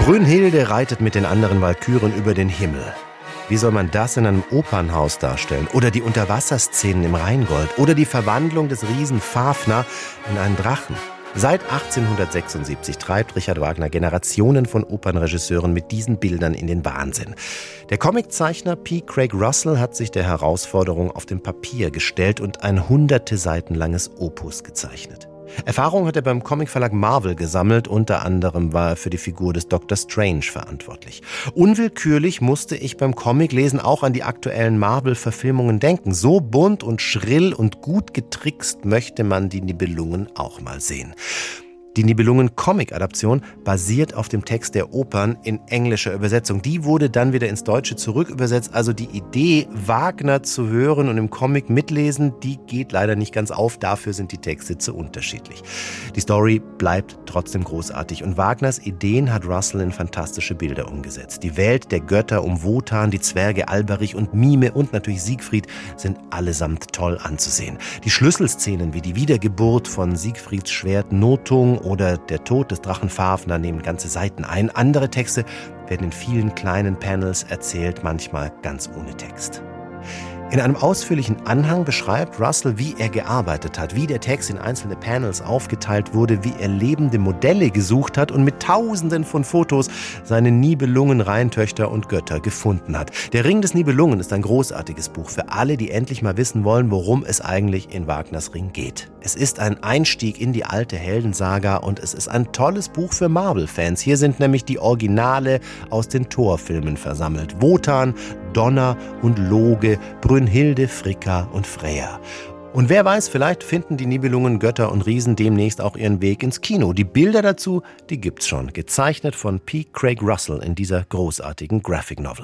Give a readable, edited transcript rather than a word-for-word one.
Brünnhilde reitet mit den anderen Walküren über den Himmel. Wie soll man das in einem Opernhaus darstellen? Oder die Unterwasserszenen im Rheingold? Oder die Verwandlung des Riesen Fafner in einen Drachen? Seit 1876 treibt Richard Wagner Generationen von Opernregisseuren mit diesen Bildern in den Wahnsinn. Der Comiczeichner P. Craig Russell hat sich der Herausforderung auf dem Papier gestellt und ein hunderte Seiten langes Opus gezeichnet. Erfahrung hat er beim Comicverlag Marvel gesammelt, unter anderem war er für die Figur des Dr. Strange verantwortlich. Unwillkürlich musste ich beim Comiclesen auch an die aktuellen Marvel-Verfilmungen denken. So bunt und schrill und gut getrickst möchte man die Nibelungen auch mal sehen. Die Nibelungen-Comic-Adaption basiert auf dem Text der Opern in englischer Übersetzung. Die wurde dann wieder ins Deutsche zurückübersetzt. Also die Idee, Wagner zu hören und im Comic mitlesen, die geht leider nicht ganz auf. Dafür sind die Texte zu unterschiedlich. Die Story bleibt trotzdem großartig. Und Wagners Ideen hat Russell in fantastische Bilder umgesetzt. Die Welt der Götter um Wotan, die Zwerge Alberich und Mime und natürlich Siegfried sind allesamt toll anzusehen. Die Schlüsselszenen wie die Wiedergeburt von Siegfrieds Schwert Nothung oder der Tod des Drachen Fafner nehmen ganze Seiten ein. Andere Texte werden in vielen kleinen Panels erzählt, manchmal ganz ohne Text. In einem ausführlichen Anhang beschreibt Russell, wie er gearbeitet hat, wie der Text in einzelne Panels aufgeteilt wurde, wie er lebende Modelle gesucht hat und mit Tausenden von Fotos seine Nibelungen-Rheintöchter und Götter gefunden hat. Der Ring des Nibelungen ist ein großartiges Buch für alle, die endlich mal wissen wollen, worum es eigentlich in Wagners Ring geht. Es ist ein Einstieg in die alte Heldensaga und es ist ein tolles Buch für Marvel-Fans. Hier sind nämlich die Originale aus den Thor-Filmen versammelt. Wotan, Donner und Loge, Brünnhilde, Fricka und Freya. Und wer weiß, vielleicht finden die Nibelungen, Götter und Riesen demnächst auch ihren Weg ins Kino. Die Bilder dazu, die gibt's schon, gezeichnet von P. Craig Russell in dieser großartigen Graphic Novel.